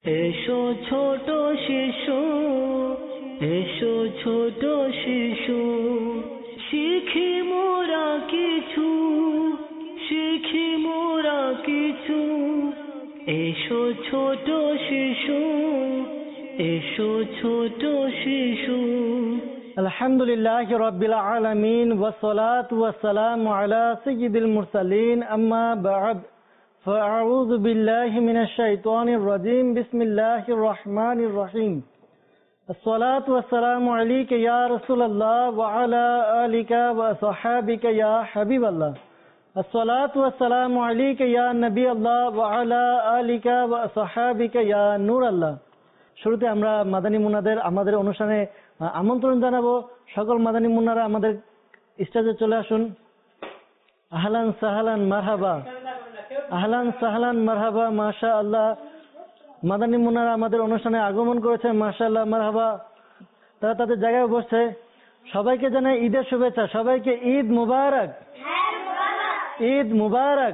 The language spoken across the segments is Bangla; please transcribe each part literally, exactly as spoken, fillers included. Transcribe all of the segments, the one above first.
এসো ছোট শিশু, এসো ছোট শিশু, শিখি মোরা কিছু, শিখি মোরা কিছু। এসো ছোট শিশু, এসো ছোট শিশু। আলহামদুলিল্লাহি রাব্বিল আলামিন ওয়াসসালাতু ওয়াসসালামু আলা সাইয়্যিদিল মুরসালিন, আম্মা বা'দ। فأعوذ بالله من الشيطان الرجيم. بسم الله الرحمن الرحيم. الصلاة والسلام عليك يا رسول الله وعلى آلك وصحابك يا حبيب الله. الصلاة والسلام عليك يا نبي الله وعلى آلك وصحابك يا نور الله. শুরুতে আমরা মাদানী মুন্নাদের আমাদের অনুষ্ঠানে আমন্ত্রণ জানাবো। সকল মাদানী মুন্নারা আমাদের স্টেজে চলে আসুন। আহলান সাহলান মারহাবা, আহলান সাহলান মারহাবা, মাশা আল্লাহ। মাদানী মুন্নারা আমাদের অনুষ্ঠানে আগমন করেছে, মাশা আল্লাহ, মারহাবা। তারা তাদের জায়গায় বসছে। সবাইকে জানাই ঈদের শুভেচ্ছা, সবাইকে ঈদ মুবারক, ঈদ মুবারক।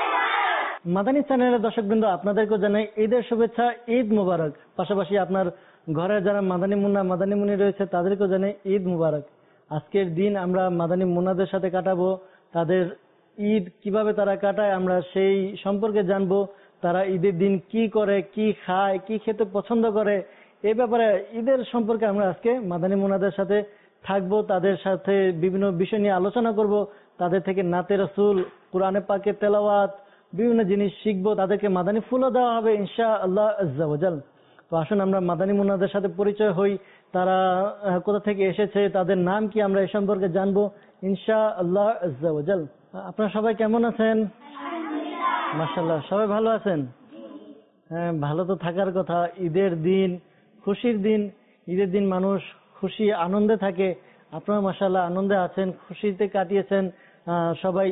মাদানী চ্যানেলের দর্শকবৃন্দ, আপনাদেরকে জানাই ঈদের শুভেচ্ছা, ঈদ মুবারক। পাশাপাশি আপনার ঘরে যারা মাদানী মুন্না মাদানী মুনি রয়েছে তাদেরকেও জানাই ঈদ মুবারক। আজকের দিন আমরা মাদানী মুন্নাদের সাথে কাটাবো। তাদের ঈদ কিভাবে তারা কাটায় আমরা সেই সম্পর্কে জানবো। তারা ঈদের দিন কি করে, কি খায়, কি খেতে পছন্দ করে, এই ব্যাপারে ঈদের সম্পর্কে আমরা আজকে মাদানী মুন্নাদের সাথে থাকবো। তাদের সাথে বিভিন্ন বিষয় নিয়ে আলোচনা করব। তাদের থেকে নাতে রাসূল, কোরআনে পাকের তেলাওয়াত, বিভিন্ন জিনিস শিখবো। তাদেরকে মাদানী ফুলও দেওয়া হবে ইনশাআল্লাহ আজ্জা ওয়া জাল। তো আসুন আমরা মাদানী মুন্নাদের সাথে পরিচয় হই। তারা কোথা থেকে এসেছে, তাদের নাম কি, আমরা এই সম্পর্কে জানবো ইনশাআল্লাহ আজ্জা ওয়া জাল। আপনারা সবাই কেমন আছেন? মাশাআল্লাহ, সবাই ভালো আছেন? হ্যাঁ, ভালো তো থাকার কথা। ঈদের দিন, খুশির দিন। ঈদের দিন মানুষ খুশি আনন্দে থাকে। আপনারা মাশাআল্লাহ আনন্দে আছেন, খুশিতে কাটিয়েছেন। সবাই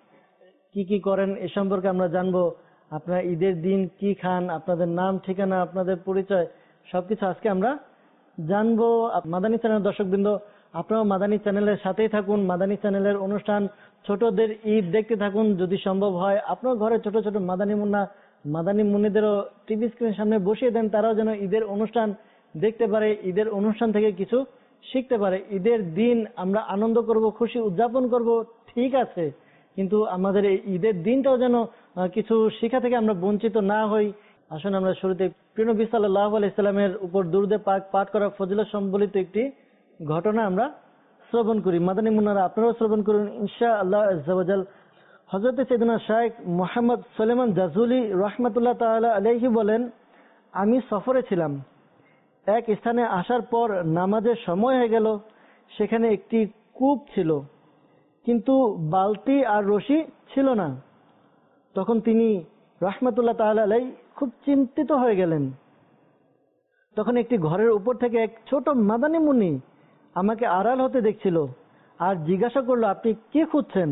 কি কি করেন এ সম্পর্কে আমরা জানবো। আপনারা ঈদের দিন কি খান, আপনাদের নাম, ঠিকানা, আপনাদের পরিচয় সবকিছু আজকে আমরা জানবো। মাদানী চ্যানেলের দর্শকবৃন্দ, আপনারাও মাদানী চ্যানেলের সাথেই থাকুন। মাদানী চ্যানেলের অনুষ্ঠান, ছোটদের ঈদ দেখতে থাকুন। যদি সম্ভব হয় আপনার ঘরে ছোট ছোট মাদানী মুন্না মাদানী মুন্নিদেরও টিভি স্ক্রিনের সামনে বসিয়ে দেন, তারাও যেন ঈদের অনুষ্ঠান দেখতে পারে, ঈদের অনুষ্ঠান থেকে কিছু শিখতে পারে। ঈদের দিন আমরা আনন্দ করব, খুশি উদযাপন করব, ঠিক আছে, কিন্তু আমাদের এই ঈদের দিনটাও যেন কিছু শিক্ষা থেকে আমরা বঞ্চিত না হই। আসুন আমরা শুরুতে প্রিয় নবী সাল্লাল্লাহু আলাইহি সাল্লামের উপর দুরূদে পাক পাঠ করা ফজিলত সম্বলিত একটি ঘটনা আমরা শ্রবণ করি। মাদানী মুন্নারা আপনারাও শ্রবণ করুন ইনশাআল্লাহ আজ্জা ওয়া জাল। হযরত সাইয়েদনা শাইখ মুহাম্মদ সুলাইমান জাযুলি রাহমাতুল্লাহ তাআলা আলাইহি বলেন, আমি সফরে ছিলাম। এক স্থানে আসার পর নামাজের সময় হয়ে গেল। সেখানে একটি কূপ ছিল, কিন্তু বালতি আর রশি ছিল না। তখন তিনি রাহমাতুল্লাহ তাআলা আলাইহি খুব চিন্তিত হয়ে গেলেন। তখন একটি ঘরের উপর থেকে এক ছোট মাদানী মুন্নি আমাকে আড়াল হতে দেখছিল আর জিজ্ঞাসা করলো, আপনি কি খুঁজছেন?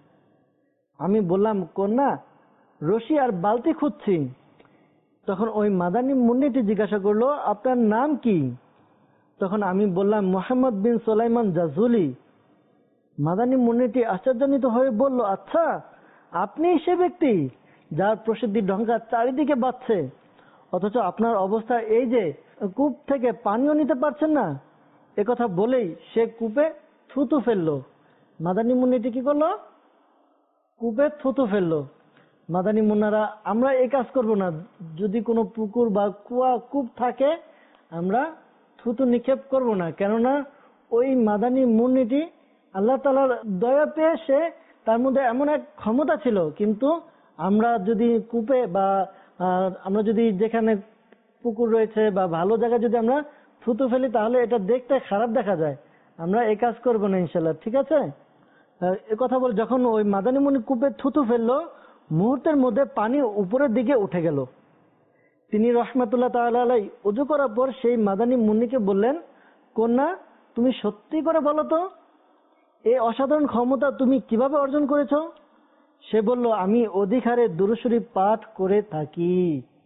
আমি বললাম, কন্যা, রশি আর বালতি খুঁজছি। তখন ওই মাদানী মুন্নিটি জিজ্ঞাসা করলো, আপনার নাম কি? তখন আমি বললাম, মুহাম্মদ বিন সুলাইমান জাযুলি। মাদানী মুন্নিটি আশ্চর্যান্বিত হয়ে বলল, আচ্ছা, আপনি সে ব্যক্তি যার প্রসিদ্ধি ডঙ্কা চারিদিকে বাজছে, অথচ আপনার অবস্থা এই যে কূপ থেকে পানিও নিতে পারছেন না। একথা বলেই সে কূপে থুতু ফেললো। মাদানী মুন্নিটি কি করলো? কূপে থুতু ফেললো। মাদানী মুন্নারা আমরা এই কাজ করব না। যদি কোনো পুকুর বা কুয়া কূপ থাকে আমরা থুতু নিক্ষেপ করব না, কেননা ওই মাদানী মুন্নিটি আল্লাহ তাআলার দয়া পেয়ে সে তার মধ্যে এমন এক ক্ষমতা ছিল, কিন্তু আমরা যদি কূপে বা আমরা যদি যেখানে পুকুর রয়েছে বা ভালো জায়গায় যদি আমরা থুতু ফেলি তাহলে এটা দেখতে খারাপ দেখা যায়। আমরা এই কাজ করবো না ইনশাল্লাহ, ঠিক আছে? এ কথা বলে যখন ওই মাদানী মুন্নি কূপে থুতু ফেললো, মুহূর্তের মধ্যে পানি উপরের দিকে উঠে গেল। তিনি রাহমাতুল্লাহ তাআলা আলাইহি ওযু করার পর সেই মাদানী মুন্নিকে বললেন, কন্যা, তুমি সত্যি করে বলো তো, এই অসাধারণ ক্ষমতা তুমি কিভাবে অর্জন করেছো? সে বলল, আমি অধিক হারে দুরূদ শরীফ পাঠ করে থাকি।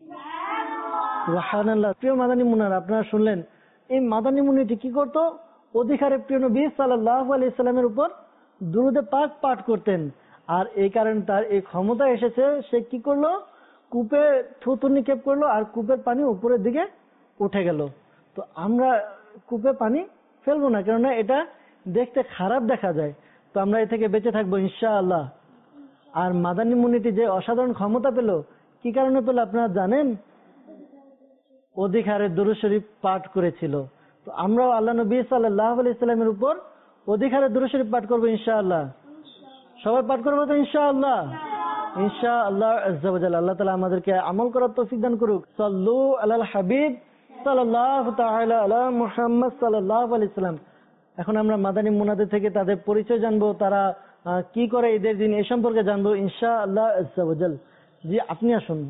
সুবহানাল্লাহ। প্রিয় মাদানী মুন্নারা, আপনারা শুনলেন এই মাদানী মুন্নিটি কি করতো? অধিক হারে প্রিয় নবী সাল্লাল্লাহু আলাইহি সাল্লামের উপর দুরূদে পাক পাঠ করতেন। আর এই কারণে তার এই ক্ষমতা এসেছে, সে কি করলো? কূপে থুতু নিক্ষেপ করলো আর কূপের পানি উপরের দিকে উঠে গেল। তো আমরা কূপে পানি ফেলবো না, কেননা এটা দেখতে খারাপ দেখা যায়। তো আমরা এ থেকে বেঁচে থাকবো ইনশাআল্লাহ। আর মাদানী মুনিটি যে অসাধারণ ক্ষমতা পেল, কি কারণে পেল আপনারা জানেন? অধিক হারে দুরূদ শরীফ পাঠ করেছিল। তো আমরাও আল্লাহ নবী সাল্লাল্লাহু আলাইহি সাল্লামের উপর অধিক হারে দুরূদ শরীফ পাঠ করবো ইনশাআল্লাহ। সবাই পাঠ করবো তো ইনশাআল্লাহ? ইনশাআল্লাহ আজ্জা ওয়া জাল। আল্লাহ তাআলা আমাদেরকে আমল করার তৌফিক দান করুক। সাল্লু আলাল হাবিব সাল্লাল্লাহু তাআলা আলা মুহাম্মদ সাল্লাল্লাহু আলাইহি সাল্লাম। এখন আমরা মাদানী মুনাদের থেকে তাদের পরিচয় জানবো, তারা কি করে ঈদের দিন এ সম্পর্কে জানবো ইনশাআল্লাহ আজ্জা ওয়া জাল। জি, আপনি আসুন।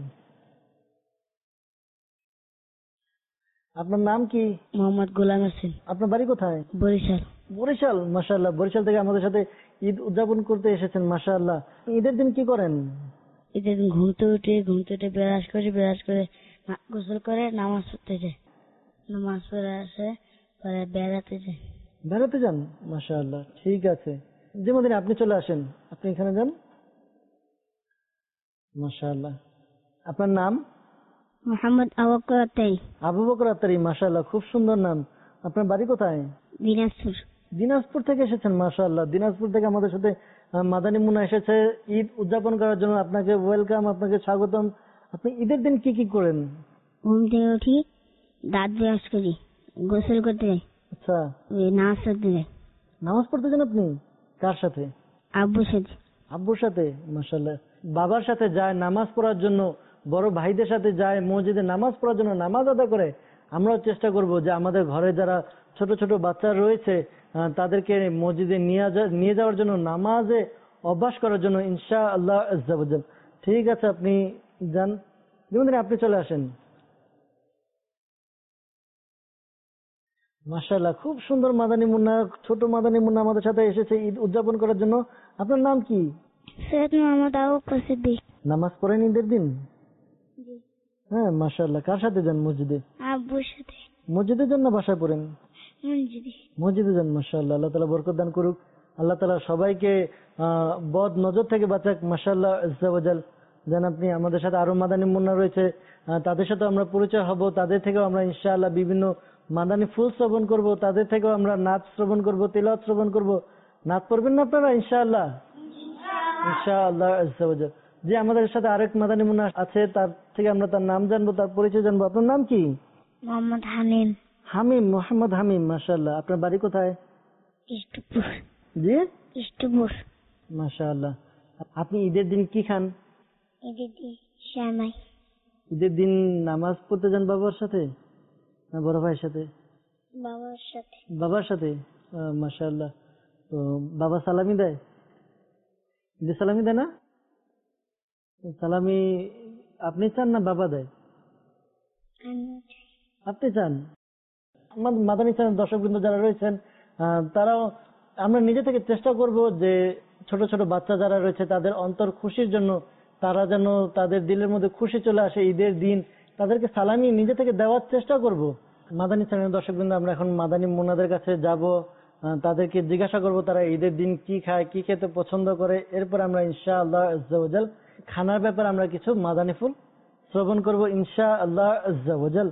আপনার নাম কি? মোহাম্মদ গোলাম হোসেন। আপনার বাড়ি কোথায়? বরিশাল। বরিশাল, মাশাআল্লাহ। বরিশাল থেকে আমাদের সাথে ঈদ উদযাপন করতে এসেছেন, মাশাআল্লাহ। ঈদের দিন কি করেন? ঈদের দিন ঘুমতে উঠে ঘুমতে উঠে ব্রাশ করে ব্রাশ করে গোসল করে নামাজ পড়তে যায়, নামাজ পড়ে আসে পরে বেড়াতে যায়। বেড়াতে যান, মাশাআল্লাহ। ঠিক আছে, যেমন আপনি চলে আসেন, আপনি এখানে যান, মাশাআল্লাহ। আপনার নাম? মোহাম্মদ আবু বকর আত্তারি। আবু বকর আত্তারি, মাশাআল্লাহ, খুব সুন্দর নাম। আপনার বাড়ি কোথায়? দিনাজপুর। দিনাজপুর থেকে এসেছেন, মাশাআল্লাহ। দিনাজপুর থেকে আমাদের সাথে মাদানী মুন্না এসেছে ঈদ উদযাপন করার জন্য। আপনাকে ওয়েলকাম, আপনাকে স্বাগতম। আপনি ঈদের দিন কি কি করেন? ঘুম থেকে উঠি, দাঁত ব্রাশ করি, গোসল করতে যাই। আচ্ছা, নামাজ পড়তে যাই। নামাজ পড়তে যান আপনি? কার সাথে? আব্বুর সাথে। আব্বুর সাথে, মাশাআল্লাহ। বাবার সাথে যায় নামাজ পড়ার জন্য, বড় ভাইদের সাথে যায় মসজিদে নামাজ পড়ার জন্য, নামাজ আদায় করে। আমরাও চেষ্টা করব যে আমাদের ঘরে যারা ছোট ছোট বাচ্চা রয়েছে তাদেরকে মসজিদে নিয়ে যাওয়ার জন্য, নামাজে অভ্যাস করার জন্য ইনশাআল্লাহ আজ্জা ওয়া জাল। ঠিক আছে, আপনি যান, যেমন আপনি চলে আসেন। মাশাআল্লাহ, খুব সুন্দর মাদানী মুন্না, ছোট মাদানী মুন্না আমাদের সাথে এসেছে ঈদ উদযাপন করার জন্য। আপনার নাম কি? সৈয়দ মোহাম্মদ আবু বকর সিদ্দিক। নামাজ পড়েন ঈদের দিন? হ্যাঁ, মাশাআল্লাহ। কার সাথে যান মসজিদে? আব্বুর সাথে। মসজিদের জন্য বাসায় পড়েন? মসজিদে। মসজিদে যান, মাশাআল্লাহ। আল্লাহ তাআলা বরকত দান করুক। আল্লাহ তাআলা সবাইকে বদ নজর থেকে বাঁচাক, মাশাআল্লাহ আজ্জা ওয়া জাল। যেন আপনি আমাদের সাথে আরো মাদানী মুন্না রয়েছে, তাদের সাথে আমরা পরিচয় হব, তাদের থেকেও আমরা ইনশাআল্লাহ বিভিন্ন মাদানী ফুল শ্রবণ করব, তাদের থেকেও আমরা নাচ শ্রবণ করব, তিলাওয়াত শ্রবণ করব। নাচ পড়বেন না আপনারা ইনশাআল্লাহ? ইনশাআল্লাহ আজ্জা ওয়া জাল। যে আমাদের সাথে আরেক মাদানী মুন্না আছে, তার থেকে আমরা তার নাম জানবো, তার পরিচয় জানবো। আপনার নাম কি? মোহাম্মদ হামিম। হামিম, মোহাম্মদ হামিম, মাশাআল্লাহ। আপনার বাড়ি কোথায়? ইষ্টপুর। জি, ইষ্টপুর। মাশাআল্লাহ। আপনি ঈদের দিন কি খান? ঈদের দিন সেমাই। ঈদের দিন নামাজ পড়তে যান বাবার সাথে না বড় ভাইয়ের সাথে? বাবার সাথে। বাবার সাথে, মাশাআল্লাহ। তো বাবা সালামি দেয়? ঈদের সালামি দেয় না? সালামি আপনি চান না বাবা দেয়? আপনি চান। আমাদের মাদানী চ্যানেল দর্শকবৃন্দ যারা রয়েছেন, তারাও আমরা নিজে থেকে চেষ্টা করব যে ছোট ছোট বাচ্চা যারা রয়েছে তাদের অন্তর খুশির জন্য, তারা যেন তাদের দিলের মধ্যে খুশি চলে আসে ঈদের দিন, তাদেরকে সালামি নিজে থেকে দেওয়ার চেষ্টা করব। মাদানী চ্যানেল দর্শকবৃন্দ, আমরা এখন মাদানী মুন্নাদের কাছে যাব, তাদেরকে জিজ্ঞাসা করব তারা ঈদের দিন কি খায়, কি খেতে পছন্দ করে। এরপর আমরা ইনশাআল্লাহ আজ্জা ওয়া জাল খানার ব্যাপারে আমরা কিছু মাদানী ফুল শ্রবণ করব ইনশাআল্লাহ আজ্জা ওয়া জাল।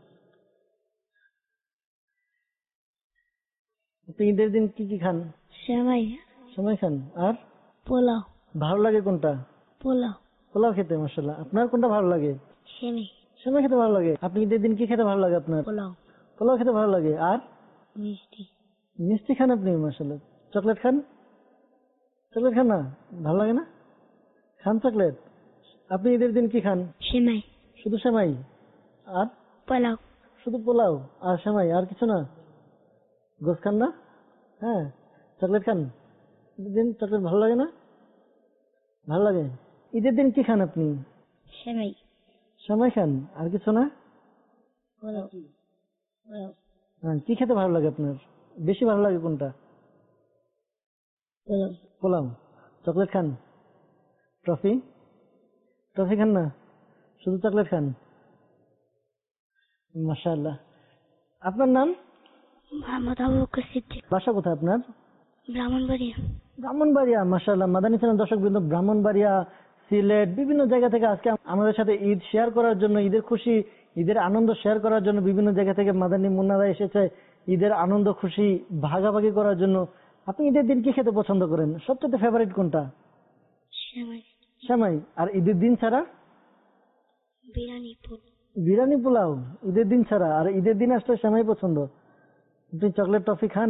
ঈদের দিন কি কি খান? সেমাই। সেমাই খান। আর পোলাও। ভালো লাগে কোনটা? পোলাও। পোলাও খেতে, মাশাআল্লাহ। আপনার কোনটা ভালো লাগে? সেমাই। সেমাই খেতে ভালো লাগে। আপনি ঈদের দিন কি খেতে ভালো লাগে আপনার? পোলাও। পোলাও খেতে ভালো লাগে। আর মিষ্টি। মিষ্টি খান আপনি, মাশাআল্লাহ। চকলেট খান? চকলেট খান না? ভালো লাগে না? খান চকলেট। আপনি ঈদের দিন কি খান? সেমাই। শুধু সেমাই? আর পোলাও। শুধু পোলাও আর সেমাই, আর কিছু না? গোস খান না? হ্যাঁ, চকলেট খান। ঈদের দিন চকলেট ভালো লাগে না? ভালো লাগে। ঈদের দিন কি খান আপনি? সেমাই। সেমাই খান, আর কিছু না? পোলাও। হ্যাঁ, কি খেতে ভালো লাগে আপনার? বেশি ভালো লাগে কোনটা? পোলাও। পোলাও। চকলেট খান? ট্রফি? ট্রফি খান না, শুধু চকলেট খান? মাশাআল্লাহ। আপনার নাম? মোহাম্মদ আবু বকর সিদ্দিক। বাসা কোথায় আপনার? ব্রাহ্মণবাড়িয়া। ব্রাহ্মণবাড়িয়া, মাশাআল্লাহ। মাদানী চ্যানেল দর্শকবৃন্দ, ব্রাহ্মণবাড়িয়া সিলেট, বিভিন্ন জায়গা থেকে আজকে আমাদের সাথে ঈদ শেয়ার করার জন্য, ঈদের খুশি, ঈদের আনন্দ শেয়ার করার জন্য বিভিন্ন জায়গা থেকে মাদানী মুন্নারা এসেছে ঈদের আনন্দ খুশি ভাগাভাগি করার জন্য। আপনি ঈদের দিন কি খেতে পছন্দ করেন? সবচেয়ে ফেভারিট কোনটা? সেমাই। সেমাই। আর ঈদের দিন ছাড়া? বিরিয়ানি পোলাও। বিরিয়ানি পোলাও ঈদের দিন ছাড়া। আর ঈদের দিন আসলে সেমাই পছন্দ। আপনি চকলেট টফি খান?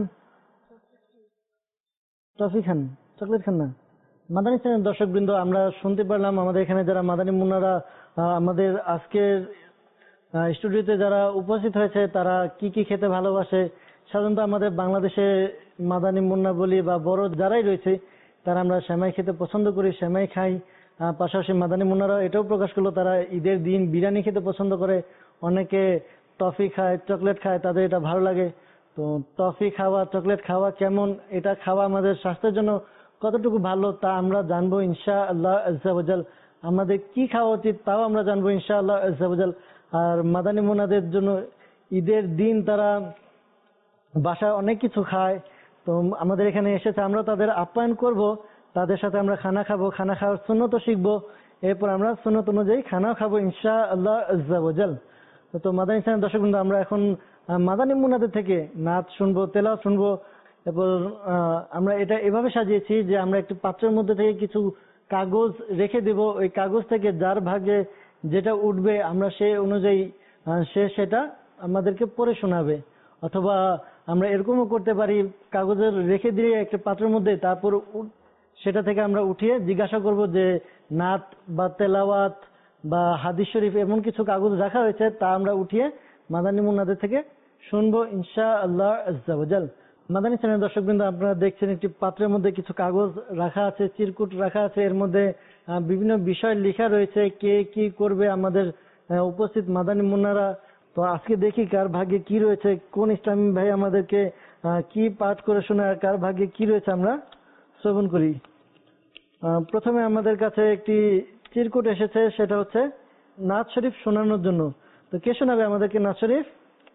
টফি খান, চকলেট খান না? মাদানী চ্যানেল দর্শক বৃন্দ, আমরা শুনতে পারলাম আমাদের এখানে যারা মাদানী মুন্নারা আমাদের আজকের স্টুডিওতে যারা উপস্থিত হয়েছে তারা কি কি খেতে ভালোবাসে। সাধারণত আমাদের বাংলাদেশে মাদানী মুন্না বলি বা বড় যারাই রয়েছে তারা আমরা সেমাই খেতে পছন্দ করি, সেমাই খাই। পাশাপাশি মাদানী মুন্নারা এটাও প্রকাশ করলো তারা ঈদের দিন বিরিয়ানি খেতে পছন্দ করে, অনেকে টফি খায়, চকলেট খায়, তাদের এটা ভালো লাগে। তো টফি খাওয়া, চকলেট খাওয়া কেমন, এটা খাওয়া আমাদের স্বাস্থ্যের জন্য কতটুকু ভালো তা আমরা জানবো ইনশাআল্লাহ আজ্জা ওয়াজাল। আমাদের কি খাওয়া উচিত তাও আমরা জানবো ইনশাআল্লাহ আজ্জা ওয়াজাল। আর মাদানী মুন্নাদের জন্য ঈদের দিন তারা বাসায় অনেক কিছু খায়। তো আমাদের এখানে এসেছে, আমরা তাদের আপ্যায়ন করব, তাদের সাথে আমরা খানা খাবো, খানা খাওয়ার সুন্নতও শিখবো, এরপর আমরা সুন্নত অনুযায়ী খানাও খাবো ইনশাআল্লাহ আজ্জা ওয়াজাল। তো মাদানী চ্যানেল দর্শক বৃন্দ, আমরা এখন মাদানী মুন্নাদের থেকে নাচ শুনবো, তেলাওয়াত শুনবো। এরপর আমরা এটা এভাবে সাজিয়েছি যে আমরা একটি পাত্রের মধ্যে থেকে কিছু কাগজ রেখে দেব, ওই কাগজ থেকে যার ভাগে যেটা উঠবে আমরা সে অনুযায়ী সে সেটা আমাদেরকে পড়ে শোনাবে। অথবা আমরা এরকমও করতে পারি, কাগজের রেখে দিয়ে একটা পাত্রের মধ্যে, তারপর সেটা থেকে আমরা উঠিয়ে জিজ্ঞাসা করব যে নাত বা তেলাওয়াত বা হাদিস শরীফ এমন কিছু কাগজ রাখা হয়েছে, তা আমরা উঠিয়ে মাদানী মুন্নাদের থেকে শুনবো ইনশাআল্লাহ আজ্জা ওয়াজাল। মাদানী চ্যানেল দর্শকবৃন্দ, আপনারা দেখছেন একটি পাত্রের মধ্যে কিছু কাগজ রাখা আছে, চিরকুট রাখা আছে, এর মধ্যে বিভিন্ন বিষয় লেখা রয়েছে, কে কি করবে আমাদের উপস্থিত মাদানী মুন্নারা। তো আজকে দেখি কার ভাগ্যে কি রয়েছে, কোন ইসলামী ভাই আমাদেরকে কি পাঠ করে শোনায়, কার ভাগ্যে কি রয়েছে আমরা শ্রবণ করি। প্রথমে আমাদের কাছে একটি চিরকুট এসেছে, সেটা হচ্ছে নাত শরীফ শোনানোর জন্য। তো কে শোনাবে আমাদেরকে নাত শরীফ?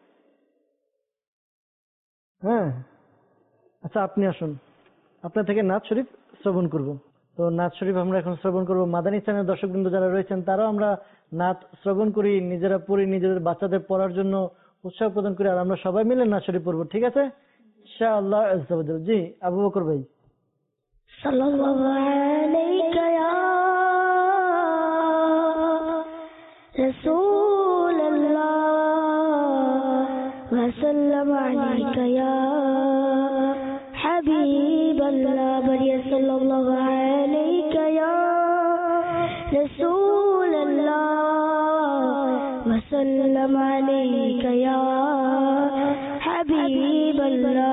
হ্যাঁ, আচ্ছা আপনি আসুন, আপনার থেকে নাত শরীফ শ্রবণ করব। তো নাত শরীফ আমরা এখন শ্রবণ করব। মাদানী চ্যানেল দর্শকবৃন্দ যারা রয়েছেন তারাও আমরা নাত শ্রবণ করি, নিজেরা পড়ি, নিজেদের বাচ্চাদের পড়ার জন্য উৎসাহ প্রদান করি, আর আমরা সবাই মিলে নাত শরীফ পড়বো, ঠিক আছে ইনশাআল্লাহ আজ্জা ওয়াজাল। জি আবু বকর ভাই। সাল্লাল্লাহু আলাইকা ইয়া রাসূলুল্লাহ ওয়া সাল্লামু আলাইকা ইয়া হাবিবাল্লাহ, বলিয়া সাল্লাল্লাহু আলাইকা ইয়া রাসূলুল্লাহ ওয়া সাল্লামু আলাইকা ইয়া হাবিবাল্লাহ।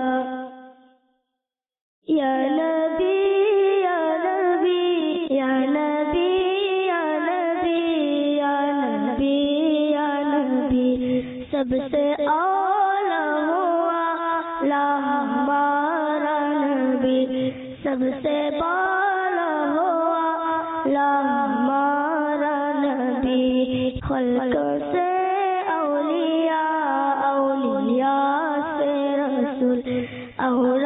Ya Nabi, Ya Nabi, Ya Nabi, Ya Nabi, Ya Nabi, Ya Nabi, सबसे आला हुआ ला हमारा नबी, सबसे बाला हुआ ला हमारा नबी, खल्क से औलिया, औलिया से रसूल, और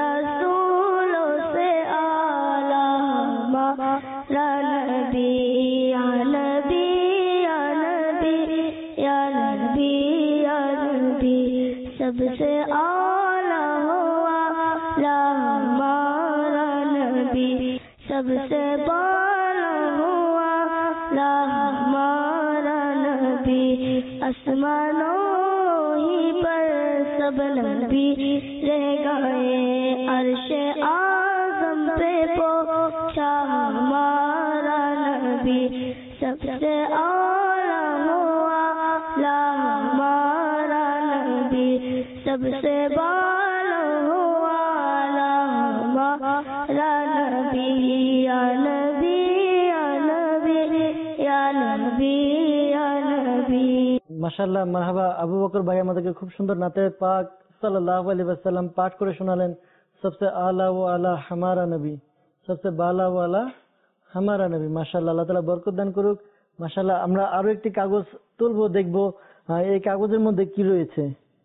सबसे आला हुआ ला हमारा नबी, सबसे बाला हुआ ला हमारा नबी। आसमानों ही पर सब नबी रह गए, अर्शे आज़म पे पहुंचा हमारा नबी, सबसे आला हुआ ला हमारा नबी, सबसे बाला हुआ ला हमारा नबी। या नबी, या नबी, या नबी, या नबी। মাশাআল্লাহ, মারহাবা। আবু বকর ভাই আমাদেরকে খুব সুন্দর নাতে পাক সাল্লাল্লাহু আলাইহি ওয়াসাল্লাম পাঠ করে শোনালেন। সবসে আলা ও আলা হামারা নবী, সবসে বালা ও আলা হামারা নবী। মাশাআল্লাহ, আল্লাহ তাআলা বরকত দান করুক। মাশাআল্লাহ, আমরা আরো একটি কাগজ তুলবো, দেখবো এই কাগজের মধ্যে কি রয়েছে।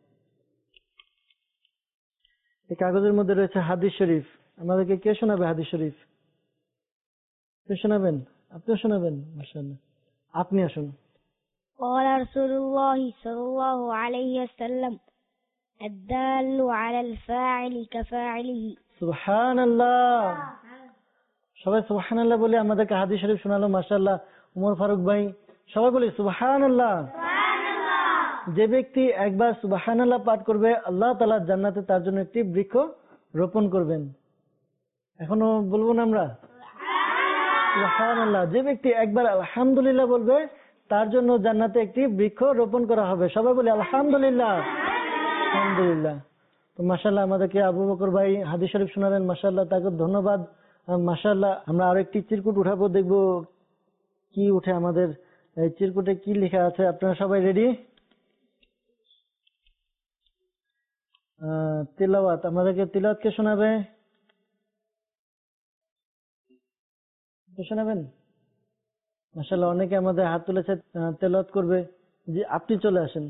এই কাগজের মধ্যে রয়েছে হাদিস শরীফ। আমাদেরকে কে শোনাবে হাদিস শরীফ? কে শোনাবেন? আপনিও শোনাবেন? মাশাআল্লাহ, আপনি আসুন। قال رسول الله صلى الله عليه وسلم الدال على الفاعل كفاعله সুবহানাল্লাহ। সবাই সুবহানাল্লাহ বলে আমাদেরকে হাদিস শরীফ শোনালো। মাশাআল্লাহ। উমর ফারুক ভাই, সবাই বলি সুবহানাল্লাহ। যে ব্যক্তি একবার সুবহানাল্লাহ পাঠ করবে, আল্লাহ তাআলা জান্নাতে তার জন্য একটি বৃক্ষ রোপণ করবেন। এখনো বলবো না আমরা সুবহানাল্লাহ? যে ব্যক্তি একবার আলহামদুলিল্লাহ বলবে, তার জন্য জান্নাতে একটি বৃক্ষ রোপণ করা হবে। সবাই বলি আলহামদুলিল্লাহ। আলহামদুলিল্লাহ। তো মাশাআল্লাহ আমাদেরকে আবু বকর ভাই হাদিস শরীফ শোনালেন। মাশাআল্লাহ, তাকে ধন্যবাদ। মাশাআল্লাহ, আমরা আরো একটি চিরকুট উঠাবো, দেখবো কি উঠে আমাদের এই চিরকুটে কি লেখা আছে। আপনারা সবাই রেডি? তিলাওয়াত, আমাদেরকে তিলাওয়াত কে শোনাবে? শোনাবেন? মাশাআল্লাহ, অনেকে আমাদের হাত তুলেছে, তেলাওয়াত করবে। জি, আপনি চলে আসেন।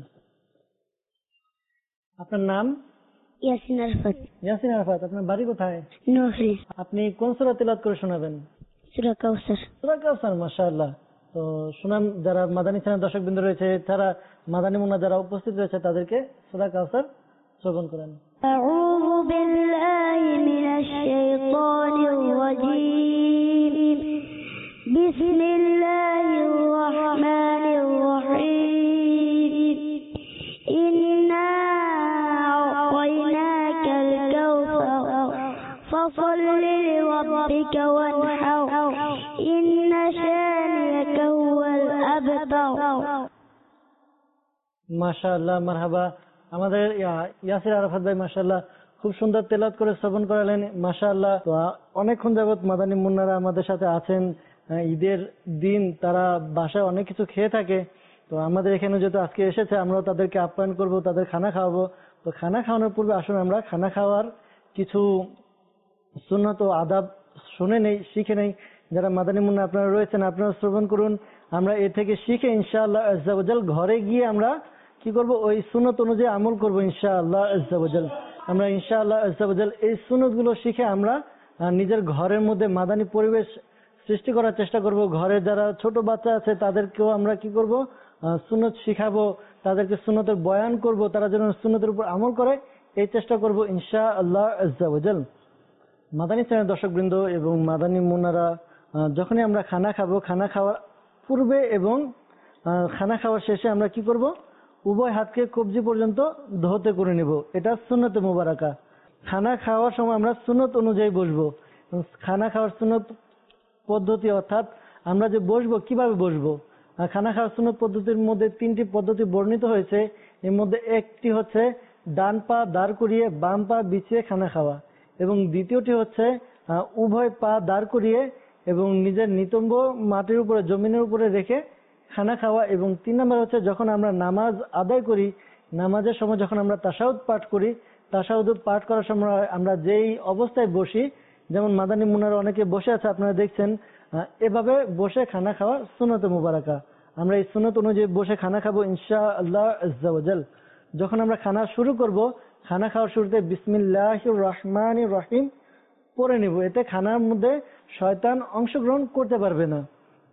আপনার নাম? ইয়াসিন আরাফাত। ইয়াসিন আরাফাত। আপনার বাড়ি কোথায়? নোহরি। আপনি কোন সূরা তেলাওয়াত করে শোনাবেন? সূরা কাউসার। সূরা কাউসার। মাশাআল্লাহ। তো শুনান, যারা মাদানী চ্যানেল দর্শকবৃন্দ রয়েছে, তারা মাদানী মুন্না যারা উপস্থিত রয়েছে, তাদেরকে সূরা কাউসার শ্রবণ করেন। أعوذ بالله من الشيطان الرجيم بسم الله الرحمن الرحيم إنا أعطيناك الكوثر فصل لربك وانحر إن شانئك هو الأبتر। মাশাআল্লাহ, মারহাবা। আমাদের ইয়াসির আরাফাত ভাই মাশাআল্লাহ খুব সুন্দর তেলাওয়াত করে শ্রবণ করালেন। মাশাআল্লাহ। তো অনেকক্ষণ যাবত মাদানী মুন্নারা আমাদের সাথে আছেন। ঈদের দিন তারা বাসায় অনেক কিছু খেয়ে থাকে। তো আমাদের এখানে যেহেতু আজকে এসেছে, আমরাও তাদেরকে আপ্যায়ন করব, তাদের খানা খাওয়াবো। তো খানা খাওয়ানোর পূর্বে আসুন আমরা খানা খাওয়ার কিছু সুন্নত ও আদাব শুনে নেই, শিখে নেই। যারা মাদানী মুন্না আপনারা রয়েছেন, আপনারা শ্রবণ করুন। আমরা এ থেকে শিখে ইনশাআল্লাহ আজ্জা ওয়াজাল ঘরে গিয়ে আমরা কি করব, ওই সুন্নত অনুযায়ী আমল করব ইনশাআল্লাহ আজ্জা ওয়াজাল। আমরা ইনশাআল্লাহ আজ্জা ওয়াজাল এই সুন্নত গুলো শিখে আমরা নিজের ঘরের মধ্যে মাদানী পরিবেশ সৃষ্টি করার চেষ্টা করব। ঘরে যারা ছোট বাচ্চা আছে তাদেরকেও আমরা কি করব, সুন্নত শিখাবো, তাদেরকে সুন্নতের বয়ান করব, তারা যেন সুন্নতের উপর আমল করে এই চেষ্টা করব ইনশাআল্লাহ আজ্জা ওয়াজাল। মাদানী চ্যানেল দর্শকবৃন্দ এবং মাদানী মুন্নারা, যখনই আমরা খানা খাবো, খানা খাওয়ার পূর্বে এবং খানা খাওয়ার শেষে আমরা কি করব, উভয় হাতকে কবজি পর্যন্ত ধৌত করে নিব। এটা সুন্নতে মুবারাকা। খানা খাওয়ার সময় আমরা সুন্নত অনুযায়ী বসবো। খানা খাওয়ার সুন্নত পদ্ধতি, অর্থাৎ আমরা যে বসবো কিভাবে বসবো। খানা খাওয়ার সুন্নত পদ্ধতির মধ্যে তিনটি পদ্ধতি বর্ণিত হয়েছে। এর মধ্যে একটি হচ্ছে ডান পা দাঁড় করিয়ে বাম পা বিছিয়ে খানা খাওয়া, এবং দ্বিতীয়টি হচ্ছে উভয় পা দাঁড় করিয়ে এবং নিজের নিতম্ব মাটির উপরে জমিনের উপরে রেখে খানা খাওয়া, এবং তিন নম্বর হচ্ছে যখন আমরা নামাজ আদায় করি, নামাজের সময় যখন আমরা তাশাহুদ পাঠ করি, তাশাহুদ পাঠ করার সময় আমরা যেই অবস্থায় বসি, যেমন মাদানী মুন্নারা অনেকে বসে আছে আপনারা দেখছেন, এভাবে বসে খানা খাওয়া সুন্নতে মুবারাকা। আমরা এই সুন্নত অনুযায়ী বসে খানা খাবো ইনশাআল্লাহ আজ্জা ওয়াজাল। যখন আমরা খানা শুরু করব, খানা খাওয়ার শুরুতে বিসমিল্লাহির রহমানির রহিম পড়ে নিব। এতে খানার মধ্যে শয়তান অংশগ্রহণ করতে পারবে না।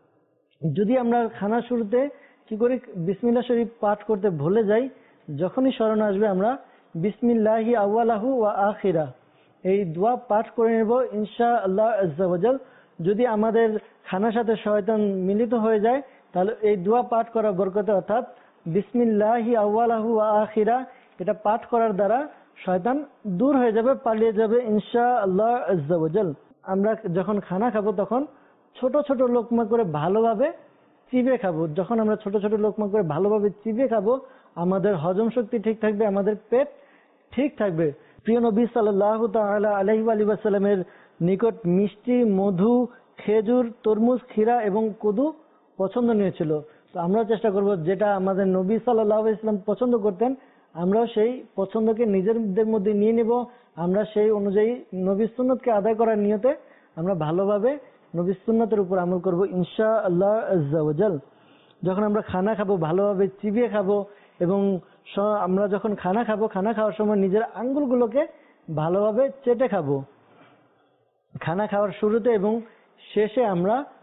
যদি আমরা খানা শুরুতে কি করি, বিসমিল্লাহ শরীফ পাঠ করতে ভুলে যাই, যখনই স্মরণ আসবে আমরা বিসমিল্লাহি আউয়ালাহু ওয়া আখিরা এই দোয়া পাঠ করে নেব ইনশাআল্লাহ আজ্জা ওয়াজাল। যদি আমাদের খানার সাথে শয়তান মিলিত হয়ে যায়, তাহলে এই দোয়া পাঠ করার বরকতে, অর্থাৎ বিসমিল্লাহি আউয়ালাহু ওয়া আখিরা, এটা পাঠ করার দ্বারা শয়তান দূর হয়ে যাবে, পালিয়ে যাবে ইনশাআল্লাহ আজ্জা ওয়াজাল। আমরা যখন খানা খাবো তখন ছোট ছোট লোকমা করে ভালোভাবে চিবিয়ে খাবো। যখন আমরা ছোট ছোট লোকমা করে ভালোভাবে চিবিয়ে খাবো, আমাদের হজম শক্তি ঠিক থাকবে, আমাদের পেট ঠিক থাকবে। প্রিয় নবী সাল্লাল্লাহু তাআলা আলাইহি ওয়া সাল্লামের নিকট মিষ্টি, মধু, খেজুর, তরমুজ, ক্ষীরা এবং কদু পছন্দনীয় ছিল। তো আমরাও চেষ্টা করব যেটা আমাদের নবী সাল্লাল্লাহু আলাইহি ওয়াসাল্লাম পছন্দ করতেন, আমরাও সেই পছন্দকে নিজেদের মধ্যে নিয়ে নিব। আমরা সেই অনুযায়ী নবী সুন্নতকে আদায় করার নিয়তে আমরা ভালোভাবে নবী সুন্নতের উপর আমল করব ইনশাআল্লাহ আজ্জা ওয়াজাল। যখন আমরা খানা খাবো ভালোভাবে চিবিয়ে খাবো, এবং আমরা যখন খানা খাবো, খানা খাওয়ার সময় নিজের আঙ্গুলগুলোকে ভালোভাবে চেটে খাবো। খানা খাওয়ার শুরুতে এবং শেষে আমরা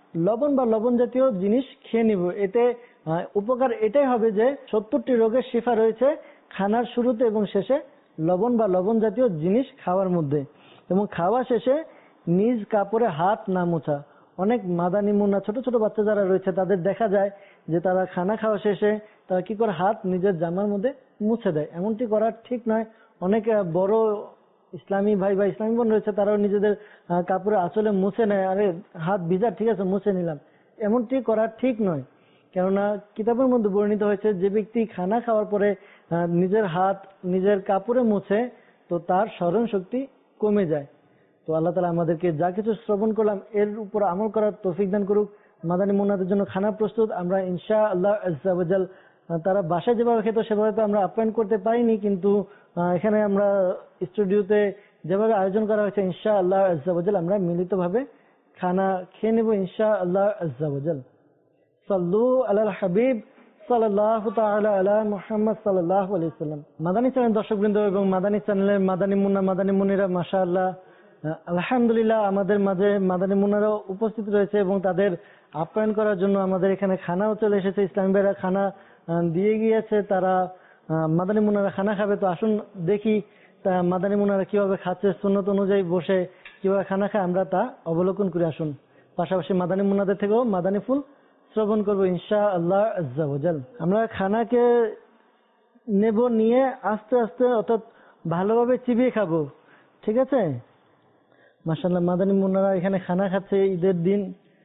লবণ বা লবণ জাতীয় জিনিস খেয়ে নিব। এতে উপকার এটাই হবে যে সত্তরটি রোগের শিফা রয়েছে খানার শুরুতে এবং শেষে লবণ বা লবণ জাতীয় জিনিস খাওয়ার মধ্যে। এবং খাওয়া শেষে নিজ কাপড়ে হাত না মোছা। অনেক মাদানি মুন্না ছোট ছোট বাচ্চা যারা রয়েছে তাদের দেখা যায় যে তারা খানা খাওয়া শেষে তারা কি করে হাত নিজের জামার মধ্যে মুছে দেয়। এমনটি করা ঠিক নয়। অনেক বড় ইসলামী ভাই বা ইসলামী বোন রয়েছে তারাও নিজেদের কাপড়ে আঁচলে মুছে নেয়, আরে হাত ভিজা ঠিক আছে মুছে নিলাম, এমনটি করা ঠিক নয়। কেননা কিতাবের মধ্যে বর্ণিত হয়েছে যে ব্যক্তি খানা খাওয়ার পরে নিজের হাত নিজের কাপড়ে মুছে তো তার স্মরণ শক্তি কমে যায়। তো আল্লাহ তাআলা আমাদেরকে যা কিছু শ্রবণ করলাম এর উপর আমল করার তৌফিক দান করুক। মাদানী মুন্নাদের জন্য খানা প্রস্তুত, আমরা ইনশাআল্লাহ আজ্জা ওয়া জাল তারা বাসায় যেভাবে খেত সেভাবে তো আমরা আপ্যায়ন করতে পারিনি, কিন্তু এখানে আমরা স্টুডিওতে যেভাবে আয়োজন করা হয়েছে ইনশাআল্লাহ আজ্জা ওয়া জাল আমরা মিলিতভাবে খানা খেয়ে নেব ইনশাআল্লাহ আজ্জা ওয়া জাল। সাল্লু আলাল হাবিব সাল্লাল্লাহু তাআলা আলা মুহাম্মদ সাল্লাল্লাহু আলাইহি ওয়াসাল্লাম। মাদানী চ্যানেল দর্শকবৃন্দ এবং মাদানী চ্যানেলের মাদানী মুন্না মাদানী মুন্নিরা মাশাআল্লাহ আলহামদুলিল্লাহ আমাদের মাঝে মাদানী মুন্নারাও উপস্থিত রয়েছে এবং তাদের আপ্যায়ন করার জন্য আমাদের এখানে খানাও চলে এসেছে। ইসলামী ভাইরা খানা দিয়ে গিয়েছে, তারা মাদানী মুন্নারা খানা খাবে। তো আসুন দেখি মাদানী মুন্নারা কিভাবে খাচ্ছে, সুন্নত অনুযায়ী বসে কিভাবে খানা খায় আমরা তা অবলোকন করে আসুন। পাশাপাশি মাদানী মুন্নাদের থেকেও মাদানী ফুল শ্রবণ করবো ইনশাআল্লাহ আজ্জা ওয়া জাল। আমরা খানাকে নেব, নিয়ে আস্তে আস্তে অর্থাৎ ভালোভাবে চিবিয়ে খাবো, ঠিক আছে? মাশাআল্লাহ মাদানী মুন্নারা এখানে খানা খাচ্ছে ঈদের দিন।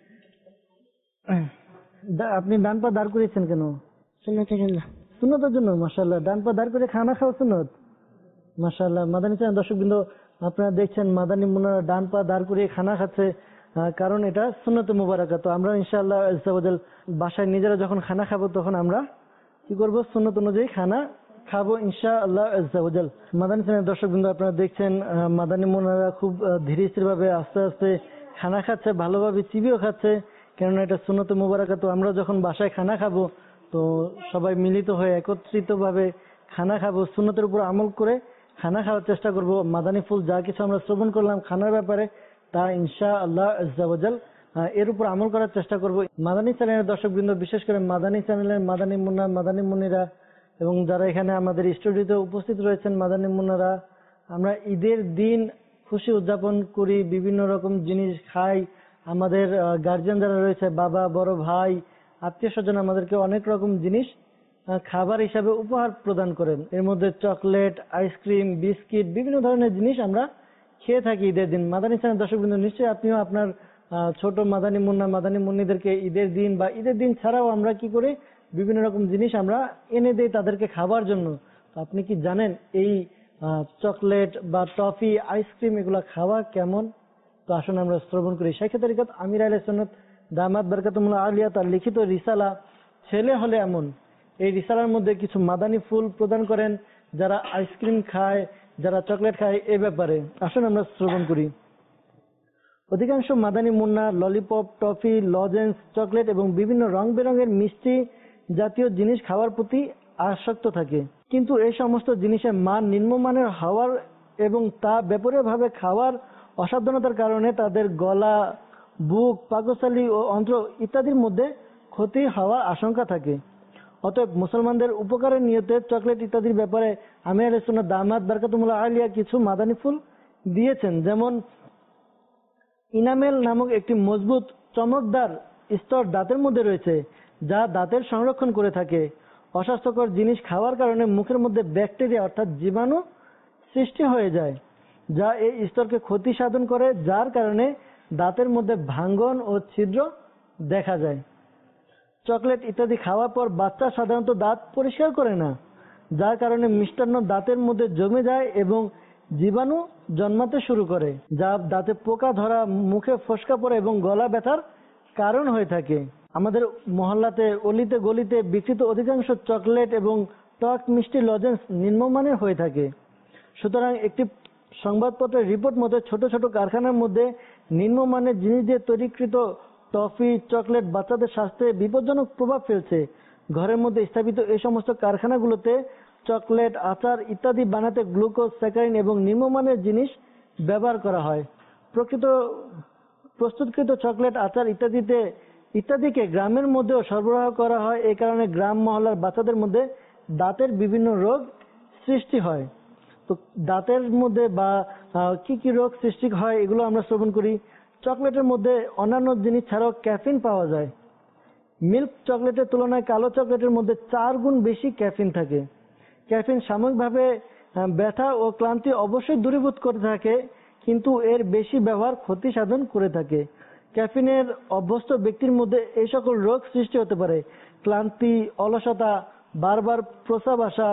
আপনি ডান পা দাঁড় করেছেন কেন? সুন্নতের জন্য। সুন্নতের জন্য? মাশাআল্লাহ ডান পা দাঁড় করে খানা খাওয়া সুন্নত। মাশাআল্লাহ মাদানী চ্যানেল দর্শকবৃন্দ আপনারা দেখছেন মাদানী মুন্নারা ডান পা দাঁড় করে খানা খাচ্ছে, কারণ এটা সুন্নতে মুবারাকা। তো আমরা ইনশাআল্লাহ আজ্জা ওয়া জাল বাসায় নিজেরা যখন খানা খাবো তখন আমরা কি করব, সুন্নত অনুযায়ী খানা খাবো ইনশাআল্লাহ আজ্জা ওয়া জাল। মাদানী চ্যানেল দর্শকবৃন্দ আপনারা দেখছেন মাদানী মুন্নারা খুব ধীরে স্থির ভাবে আস্তে আস্তে খানা খাচ্ছে, ভালোভাবে চিবিয়েও খাচ্ছে, কেননা এটা সুন্নতে মুবারাকা। তো আমরা যখন বাসায় খানা খাবো তো সবাই মিলিত হয়ে একত্রিত ভাবে খানা খাবো, সুন্নতের উপর আমল করে খানা খাওয়ার চেষ্টা করব। মাদানী ফুল যা কিছু আমরা শ্রবণ করলাম খানার ব্যাপারে তা ইনশাআল্লাহ আজ্জা ওয়া জাল এর উপর আমল করার চেষ্টা করব। মাদানী চ্যানেলের দর্শকবৃন্দ বিশেষ করে মাদানী চ্যানেলের মাদানী মুন্না মাদানী মুন্নিরা এবং যারা এখানে আমাদের স্টুডিওতে উপস্থিত রয়েছেন মাদানী মুন্নারা, আমরা ঈদের দিন খুশি উদযাপন করি, বিভিন্ন রকম জিনিস খাই। আমাদের গার্জিয়ান যারা রয়েছে বাবা বড় ভাই আত্মীয় স্বজন আমাদেরকে অনেক রকম জিনিস খাবার হিসাবে উপহার প্রদান করেন। এর মধ্যে চকলেট, আইসক্রিম, বিস্কিট বিভিন্ন ধরনের জিনিস আমরা খেয়ে থাকি ঈদের দিন। মাদানী চ্যানেল দর্শকবৃন্দ নিশ্চয়ই আপনিও আপনার ছোট মাদানী মুন্না মাদানী মুন্নিদেরকে ঈদের দিন বা ঈদের দিন ছাড়াও আমরা কি করি বিভিন্ন রকম জিনিস আমরা এনে দেই তাদেরকে খাবার জন্য। আপনি কি জানেন এই চকলেট বা টফি আইসক্রিম এগুলা খাওয়া কেমন? তো আসুন আমরা শ্রবণ করি শাইখে তরিকত আমির আহলে সুন্নাত দামাত বরকাতুল্লাহ আলিয়া তার লিখিত রিসালা ছেলে হলে এমন। এই রিসালার মধ্যে কিছু মাদানী ফুল প্রদান করেন যারা আইসক্রিম খায়, যারা চকলেট খায় এ ব্যাপারে। আসুন আমরা শ্রবণ করি। অধিকাংশ মাদানী মুন্না ললিপপ, টফি, লজেন্স, চকলেট এবং বিভিন্ন রং বেরঙের মিষ্টি জাতীয় জিনিস খাওয়ার প্রতি আসক্ত থাকে, কিন্তু এই সমস্ত জিনিসের মান নিম্নমানের হওয়ার এবং তা বেপরোয়াভাবে খাওয়ার অসাবধানতার কারণে তাদের গলা, বুক, পাকস্থলী ও অন্ত্র ইত্যাদির মধ্যে ক্ষতি হওয়ার আশঙ্কা থাকে। অতএব মুসলমানদের উপকারের নিয়তে চকলেট ইত্যাদির ব্যাপারে আমির আহলে সুন্নাত দামাত বরকাতুল্লাহ আলিয়া কিছু মাদানী ফুল দিয়েছেন। যেমন ইনামেল নামক একটি মজবুত চমকদার স্তর দাঁতের মধ্যে রয়েছে যা দাঁতের সংরক্ষণ করে থাকে। অস্বাস্থ্যকর জিনিস খাওয়ার কারণে মুখের মধ্যে ব্যাকটেরিয়া অর্থাৎ জীবাণু সৃষ্টি হয়ে যায় যা এই স্তরকে ক্ষতি সাধন করে, যার কারণে দাঁতের মধ্যে ভাঙ্গন ও ছিদ্র দেখা যায়। চকলেট ইত্যাদি খাওয়ার পর বাচ্চা সাধারণত দাঁত পরিষ্কার করে না, যার কারণে মিষ্টান্ন দাঁতের মধ্যে জমে যায় এবং জীবাণু জন্মাতে শুরু করে, যা দাঁতে পোকা ধরা, মুখে ফোসকা পড়ে এবং গলা ব্যথার কারণ হয়ে থাকে। আমাদের মহল্লাতে অলিতে গলিতে বিক্রিত অধিকাংশ চকলেট এবং টক মিষ্টি লজেন্স নিম্নমানের হয়ে থাকে। সুতরাং একটি সংবাদপত্রের রিপোর্ট মতে ছোট ছোট কারখানার মধ্যে নিম্নমানের জিনিস দিয়ে তৈরিকৃত টফি, চকলেট বাচ্চাদের স্বাস্থ্যে বিপজ্জনক প্রভাব ফেলছে। ঘরের মধ্যে স্থাপিত এই সমস্ত কারখানাগুলোতে চকলেট, আচার ইত্যাদি বানাতে গ্লুকোজ, স্যাকারিন এবং নিম্নমানের জিনিস ব্যবহার করা হয়। প্রকৃত প্রস্তুতকৃত চকলেট, আচার ইত্যাদিতে ইত্যাদিকে গ্রামের মধ্যেও সরবরাহ করা হয়। এই কারণে গ্রাম মহল্লার বাচ্চাদের মধ্যে দাঁতের বিভিন্ন রোগ সৃষ্টি হয়। তো দাঁতের মধ্যে বা কি কি রোগ সৃষ্টি হয় এগুলো আমরা শ্রবণ করি। চকলেটের মধ্যে অন্যান্য জিনিস ছাড়াও ক্যাফিন পাওয়া যায়। মিল্ক চকলেটের তুলনায় কালো চকলেটের মধ্যে চার গুণ বেশি ক্যাফিন থাকে। ক্যাফিন সাময়িকভাবে ব্যথা ও ক্লান্তি অবশ্যই দূরীভূত করে থাকে, কিন্তু এর বেশি ব্যবহার ক্ষতি সাধন করে থাকে। ক্যাফিনের অভ্যস্ত ব্যক্তির মধ্যে এই সকল রোগ সৃষ্টি হতে পারে: ক্লান্তি, অলসতা, বারবার প্রস্রাব আসা,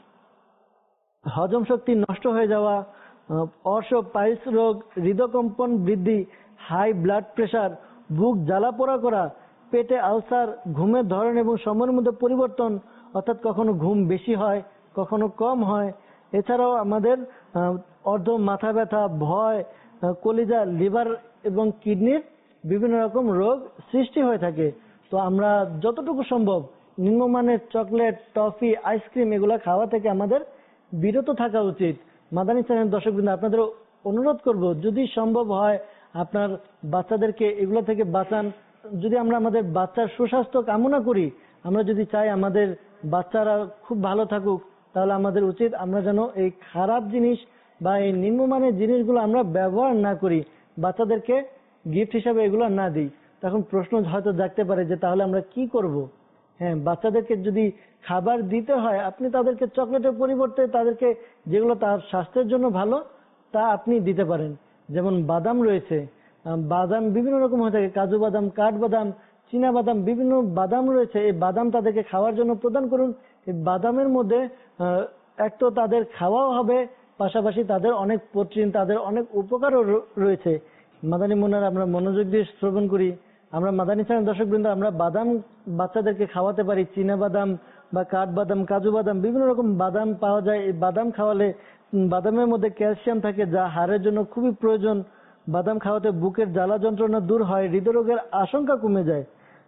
হজম শক্তি নষ্ট হয়ে যাওয়া, অর্শ পাইলস রোগ, হৃদকম্পন বৃদ্ধি, হাই ব্লাড প্রেশার, বুক জ্বালা পোড়া করা, পেটে আলসার, ঘুমের ধরন এবং সময়ের মধ্যে পরিবর্তন, অর্থাৎ কখনো ঘুম বেশি হয়, কখনো কম হয়। এছাড়াও আমাদের অর্ধ মাথা ব্যথা, ভয়, কলিজা, লিভার এবং কিডনির বিভিন্ন রকম রোগ সৃষ্টি হয়ে থাকে। তো আমরা যতটুকু সম্ভব নিম্নমানের চকলেট, টফি, আইসক্রিম এগুলা খাওয়া থেকে আমাদের বিরত থাকা উচিত। মাদানী চ্যানেল দর্শকবৃন্দ, আপনাদের অনুরোধ করব, যদি সম্ভব হয় আপনার বাচ্চাদেরকে এগুলো থেকে বাঁচান। যদি আমরা আমাদের বাচ্চার সুস্বাস্থ্য কামনা করি, আমরা যদি চাই আমাদের বাচ্চারা খুব ভালো থাকুক, তাহলে আমাদের উচিত আমরা যেন এই খারাপ জিনিস বা এই নিম্নমানের জিনিসগুলো আমরা ব্যবহার না করি, বাচ্চাদেরকে গিফট হিসাবে এগুলো না দিই। তখন প্রশ্ন হয়তো জাগতে পারে যে তাহলে আমরা কি করব? হ্যাঁ, বাচ্চাদেরকে যদি খাবার দিতে হয়, আপনি তাদেরকে চকলেটের পরিবর্তে তাদেরকে যেগুলো তার স্বাস্থ্যের জন্য ভালো তা আপনি দিতে পারেন। যেমন বাদাম রয়েছে, বাদাম বিভিন্ন রকম হয়ে থাকে, কাজু বাদাম, কাঠবাদাম, চীনা বাদাম, বিভিন্ন বাদাম রয়েছে। এই বাদাম তাদেরকে খাওয়ার জন্য প্রদান করুন। এই বাদামের মধ্যে এক তো তাদের খাওয়াও হবে, পাশাপাশি তাদের অনেক প্রোটিন, তাদের অনেক উপকারও রয়েছে। মাদানী মুন্নার আমরা মনোযোগ দিয়ে শ্রবণ করি। আমরা মাদানী চ্যানেল দর্শকবৃন্দ, আমরা বাদাম বাচ্চাদেরকে খাওয়াতে পারি। চীনা বাদাম বা কাঠবাদাম, কাজু বাদাম, বিভিন্ন রকম বাদাম পাওয়া যায়। এই বাদাম খাওয়ালে বাদামের মধ্যে ক্যালসিয়াম থাকে, যা হাড়ের জন্য খুবই প্রয়োজন। বাদাম খাওয়াতে বুকের জ্বালা যন্ত্রণা দূর হয়, হৃদরোগের আশঙ্কা কমে যায়।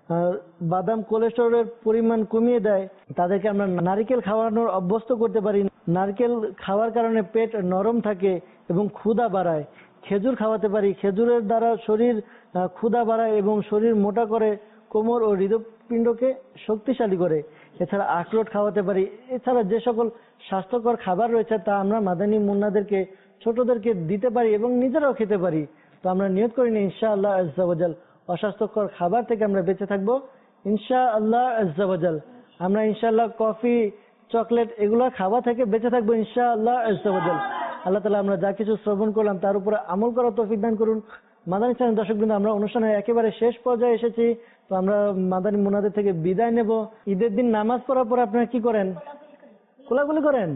বাদাম কোলেস্টেরলের পরিমাণ কমিয়ে দেয়। তাদেরকে আমরা নারকেল খাওয়ানোর অভ্যস্ত করতে পারি। নারকেল খাওয়ার কারণে পেট নরম থাকে এবং ক্ষুধা বাড়ায়। খেজুর খাওয়াতে পারি। খেজুরের দ্বারা শরীর ক্ষুধা বাড়ায় এবং শরীর মোটা করে, কোমর ও হৃদপিণ্ডকে শক্তিশালী করে। এছাড়া আখরোট খাওয়াতে পারি। এছাড়া যে সকল স্বাস্থ্যকর খাবার রয়েছে তা আমরা মাদানী মুন্নাদেরকে, ছোটদেরকে দিতে পারি এবং নিজেরাও খেতে পারি। তো আমরা নিয়ত করি নি ইনশাআল্লাহ আজ্জা ওয়া জাল অস্বাস্থ্যকর খাবার থেকে আমরা বেঁচে থাকবো ইনশাআল্লাহ আজ্জা ওয়া জাল। আমরা ইনশাআল্লাহ কফি, চকলেট এগুলা খাওয়া থেকে বেঁচে থাকবো ইনশাআল্লাহ আজ্জা ওয়া জাল। আল্লাহ তাআলা আমরা যা কিছু শ্রবণ করলাম তার উপরে আমল করার তৌফিক দান করুন। মাদানী চ্যানেল দর্শকবৃন্দ, আমরা অনুষ্ঠানের একেবারে শেষ পর্যায়ে এসেছি। তো আমরা মাদানী মুন্নাদের থেকে বিদায় নেব। ঈদের দিন নামাজ পড়ার পর আপনারা কি করেন? কোলাকুলি করেন।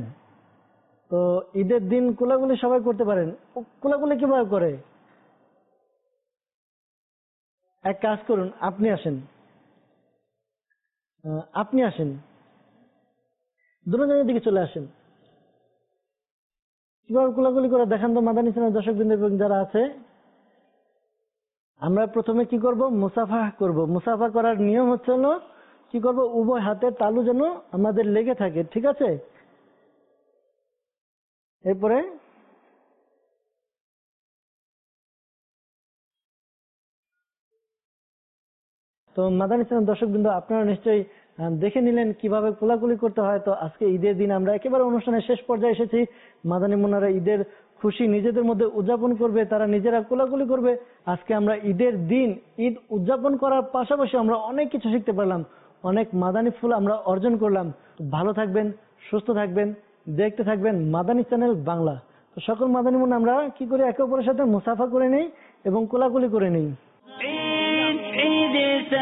তো ঈদের দিন কোলাকুলি সবাই করতে পারেন। কোলাকুলি কিভাবে করে? এক কাজ করুন, আপনি আসেন, আপনি আসেন, দুজনের দিকে চলে আসেন। কিভাবে কোলাকুলি করে দেখান তো মাদানী চ্যানেল দর্শকবৃন্দ এবং যারা আছে। আমরা প্রথমে কি করব? মুসাফা করব। মুসাফা করার নিয়ম হচ্ছে হলো কি করব? উভয় হাতের তালু যেন আমাদের লেগে থাকে, ঠিক আছে? এরপরে তো মাদানী চ্যানেল দর্শকবৃন্দ, আপনারা নিশ্চয়ই দেখে নিলেন কিভাবে কোলাকুলি করতে হয়। তো আজকে ঈদের দিন আমরা একেবারে অনুষ্ঠানের শেষ পর্যায়ে এসেছি। মাদানী মুন্নারা ঈদের খুশি নিজেদের মধ্যে উদযাপন করবে, তারা নিজেরা কোলাকুলি করবে। আজকে আমরা ঈদের দিন ঈদ উদযাপন করার পাশাপাশি আমরা অনেক কিছু শিখতে পারলাম, অনেক মাদানী ফুল আমরা অর্জন করলাম। ভালো থাকবেন, সুস্থ থাকবেন, দেখতে থাকবেন মাদানী চ্যানেল বাংলা। তো সকল মাদানী মুন্না আমরা কি করি? একে অপরের সাথে মুসাফা করে নেই এবং কোলাকুলি করে নেই। عيد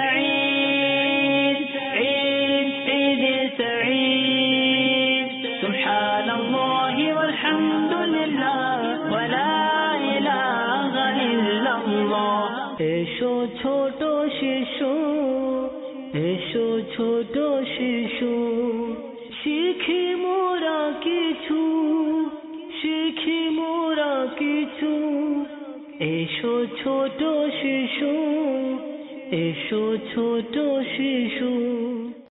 سعيد عيد عيد سعيد سبحان الله والحمد لله ولا إله إلا الله এসো ছোট শিশু এসো ছোট শিশু শিখি মোরা কিছু শিখি মোরা কিছু এসো ছোট শিশু এসো ছোট শিশু